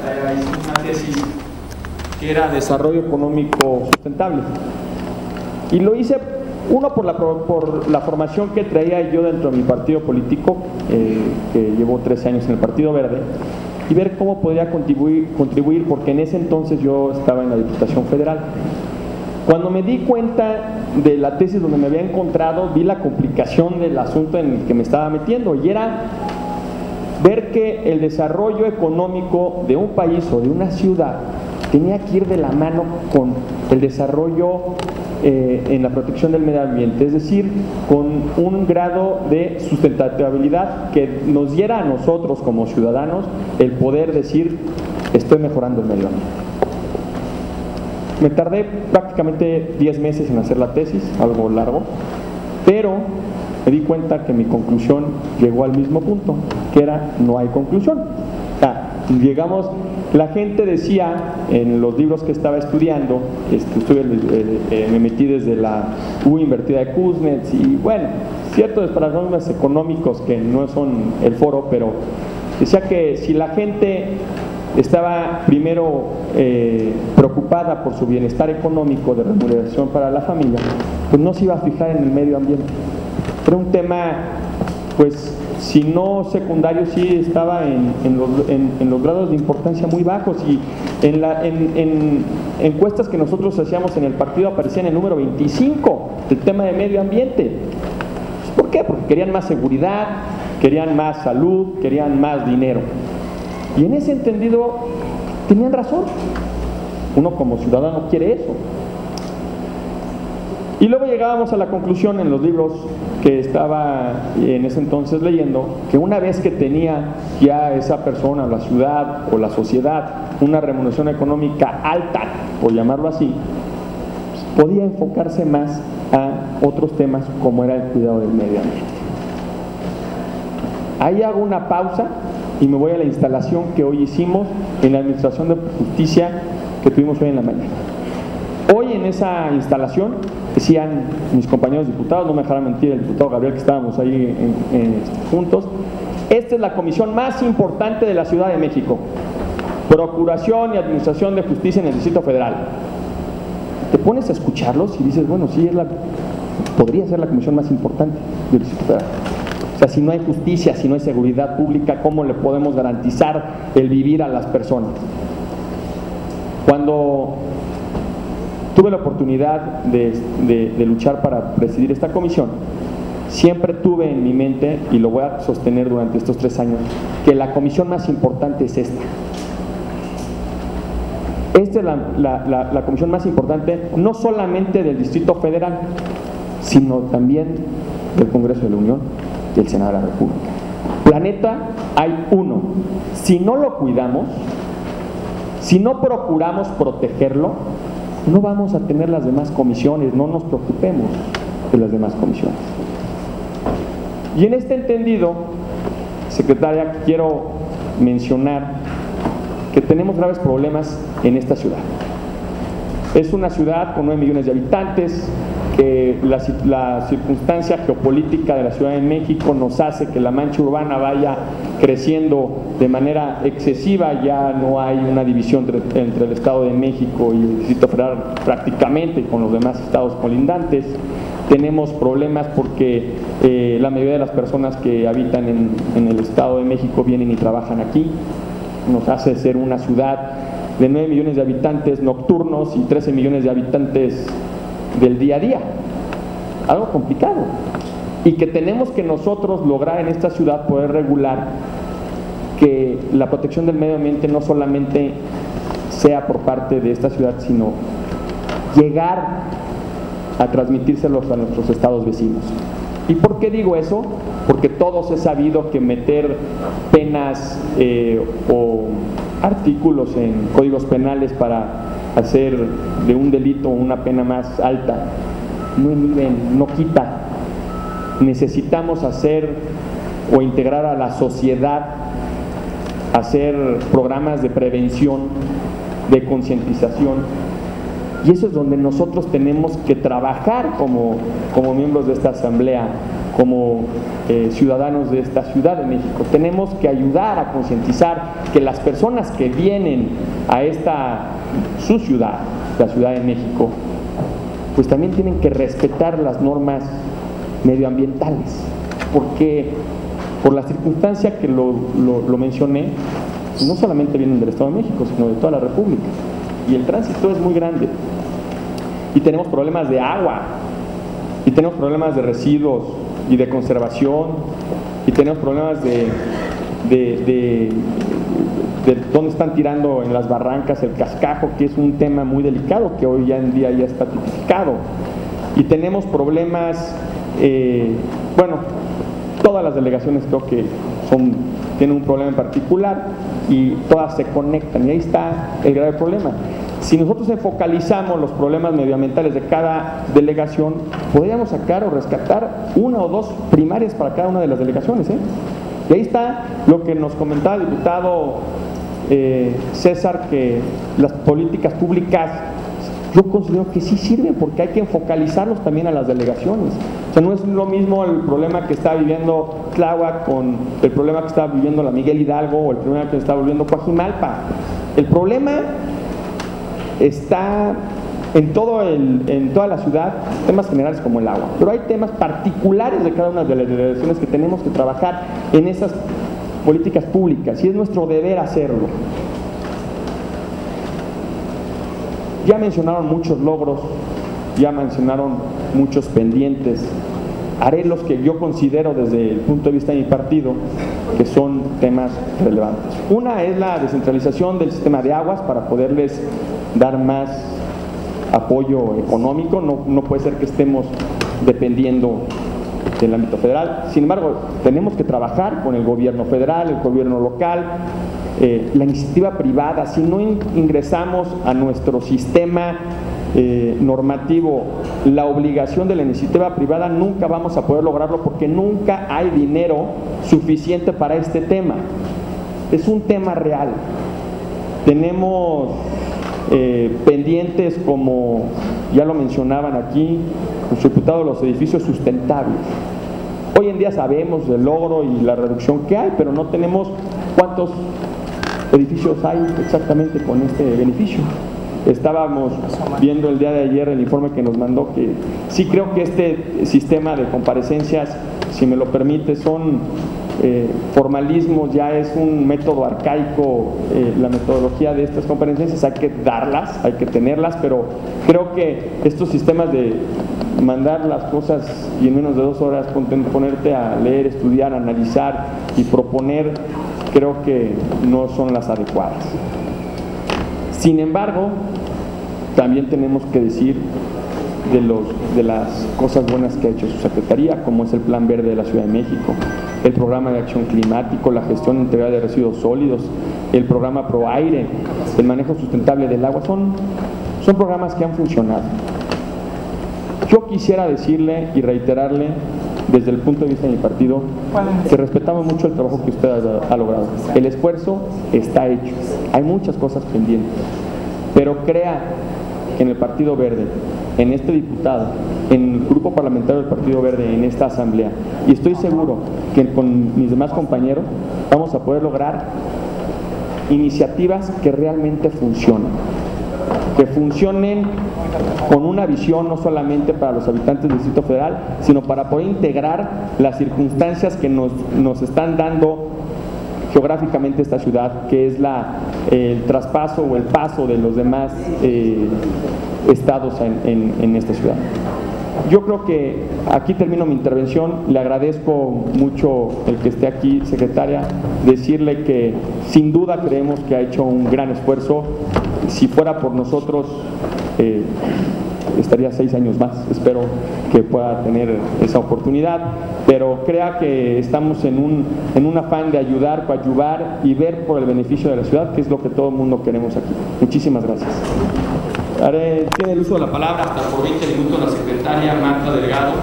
hice una tesis que era desarrollo económico sustentable. Y lo hice, uno, por la formación que traía yo dentro de mi partido político, que llevo 13 años en el Partido Verde, y ver cómo podría contribuir, porque en ese entonces yo estaba en la Diputación Federal. Cuando me di cuenta de la tesis donde me había encontrado, vi la complicación del asunto en el que me estaba metiendo, y era ver que el desarrollo económico de un país o de una ciudad tenía que ir de la mano con el desarrollo en la protección del medio ambiente, es decir, con un grado de sustentabilidad que nos diera a nosotros como ciudadanos el poder decir: estoy mejorando el medio ambiente. Me tardé prácticamente 10 meses en hacer la tesis, algo largo, pero me di cuenta que mi conclusión llegó al mismo punto, que era: no hay conclusión. Llegamos, la gente decía en los libros que estaba estudiando, me metí desde la U invertida de Kuznets y bueno, ciertos paradigmas económicos que no son el foro, pero decía que si la gente estaba primero preocupada por su bienestar económico de remuneración para la familia, pues no se iba a fijar en el medio ambiente. Era un tema, pues, si no secundario, sí estaba en los grados de importancia muy bajos, y en encuestas que nosotros hacíamos en el partido aparecía en el número 25 el tema de medio ambiente. ¿Por qué? Porque querían más seguridad, querían más salud, querían más dinero. Y en ese entendido tenían razón. Uno como ciudadano quiere eso. Y luego llegábamos a la conclusión en los libros que estaba en ese entonces leyendo, que una vez que tenía ya esa persona, la ciudad o la sociedad, una remuneración económica alta, por llamarlo así, pues podía enfocarse más a otros temas como era el cuidado del medio ambiente. Ahí hago una pausa y me voy a la instalación que hoy hicimos en la Administración de Justicia que tuvimos hoy en la mañana. Hoy en esa instalación decían mis compañeros diputados, no me dejará mentir el diputado Gabriel, que estábamos ahí juntos: esta es la comisión más importante de la Ciudad de México, Procuración y Administración de Justicia en el Distrito Federal. Te pones a escucharlos y dices: bueno, sí, podría ser la comisión más importante del Distrito Federal. O sea, si no hay justicia, si no hay seguridad pública, ¿cómo le podemos garantizar el vivir a las personas? Cuando tuve la oportunidad de luchar para presidir esta comisión, siempre tuve en mi mente, y lo voy a sostener durante estos 3 años, que la comisión más importante es esta. Esta es la comisión más importante, no solamente del Distrito Federal, sino también del Congreso de la Unión y el Senado de la República. Planeta hay uno. Si no lo cuidamos, si no procuramos protegerlo, no vamos a tener las demás comisiones. No nos preocupemos de las demás comisiones. Y en este entendido, secretaria, quiero mencionar que tenemos graves problemas en esta ciudad. Es una ciudad con 9 millones de habitantes, que la circunstancia geopolítica de la Ciudad de México nos hace que la mancha urbana vaya creciendo de manera excesiva. Ya no hay una división entre el Estado de México y el Distrito Federal prácticamente, con los demás estados colindantes. Tenemos problemas porque la mayoría de las personas que habitan en el Estado de México vienen y trabajan aquí. Nos hace ser una ciudad de 9 millones de habitantes nocturnos y 13 millones de habitantes del día a día. Algo complicado. Y que tenemos que nosotros lograr en esta ciudad poder regular que la protección del medio ambiente no solamente sea por parte de esta ciudad, sino llegar a transmitírselos a nuestros estados vecinos. ¿Y por qué digo eso? Porque todos he sabido que meter penas o artículos en códigos penales para hacer de un delito una pena más alta no inhiben, no quita. Necesitamos hacer o integrar a la sociedad, hacer programas de prevención, de concientización, y eso es donde nosotros tenemos que trabajar como miembros de esta asamblea como ciudadanos de esta Ciudad de México. Tenemos que ayudar a concientizar que las personas que vienen a su ciudad, la Ciudad de México, pues también tienen que respetar las normas medioambientales, porque por la circunstancia que lo mencioné, no solamente vienen del Estado de México, sino de toda la República, y el tránsito es muy grande, y tenemos problemas de agua, y tenemos problemas de residuos y de conservación, y tenemos problemas de dónde están tirando en las barrancas el cascajo, que es un tema muy delicado que hoy en día ya está tipificado, y tenemos problemas, todas las delegaciones creo que tienen un problema en particular y todas se conectan, y ahí está el grave problema. Si nosotros focalizamos los problemas medioambientales de cada delegación, podríamos sacar o rescatar una o dos primarias para cada una de las delegaciones, Y ahí está lo que nos comentaba el diputado César, que las políticas públicas yo considero que sí sirven, porque hay que focalizarlos también a las delegaciones. O sea, no es lo mismo el problema que está viviendo Tláhuac con el problema que está viviendo la Miguel Hidalgo o el problema que está viviendo Coajimalpa. El problema está en toda la ciudad, temas generales como el agua, pero hay temas particulares de cada una de las delegaciones que tenemos que trabajar en esas políticas públicas, y es nuestro deber hacerlo. Ya mencionaron muchos logros, ya mencionaron muchos pendientes. Haré los que yo considero desde el punto de vista de mi partido que son temas relevantes. Una es la descentralización del sistema de aguas para poderles dar más apoyo económico. No puede ser que estemos dependiendo del ámbito federal. Sin embargo, tenemos que trabajar con el gobierno federal, el gobierno local, la iniciativa privada. Si no ingresamos a nuestro sistema normativo la obligación de la iniciativa privada, nunca vamos a poder lograrlo, porque nunca hay dinero suficiente para este tema. Es un tema real. Tenemos pendientes, como ya lo mencionaban aquí los diputados, los edificios sustentables. Hoy en día sabemos del logro y la reducción que hay, pero no tenemos cuántos edificios hay exactamente con este beneficio. Estábamos viendo el día de ayer el informe que nos mandó, que sí creo que este sistema de comparecencias, si me lo permite, son formalismos, ya es un método arcaico. La metodología de estas comparecencias hay que darlas, hay que tenerlas, pero creo que estos sistemas de mandar las cosas y en menos de 2 horas ponerte a leer, estudiar, analizar y proponer, creo que no son las adecuadas. Sin embargo, también tenemos que decir de las cosas buenas que ha hecho su Secretaría, como es el Plan Verde de la Ciudad de México, el Programa de Acción Climático, la gestión integral de residuos sólidos, el Programa ProAire, el manejo sustentable del agua. Son programas que han funcionado. Yo quisiera decirle y reiterarle, desde el punto de vista de mi partido, que respetamos mucho el trabajo que usted ha logrado. El esfuerzo está hecho. Hay muchas cosas pendientes. Pero crea que en el Partido Verde, en este diputado, en el grupo parlamentario del Partido Verde, en esta asamblea, y estoy seguro que con mis demás compañeros vamos a poder lograr iniciativas que realmente funcionen. Que funcionen con una visión no solamente para los habitantes del Distrito Federal, sino para poder integrar las circunstancias que nos están dando geográficamente esta ciudad, que es el traspaso o el paso de los demás estados en esta ciudad. Yo creo que aquí termino mi intervención. Le agradezco mucho el que esté aquí, secretaria, decirle que sin duda creemos que ha hecho un gran esfuerzo. Si fuera por nosotros, estaría 6 años más. Espero que pueda tener esa oportunidad, pero crea que estamos en un afán de ayudar, coadyuvar y ver por el beneficio de la ciudad, que es lo que todo el mundo queremos aquí. Muchísimas gracias. Tiene el uso de la palabra hasta por 20 minutos la secretaria Marta Delgado.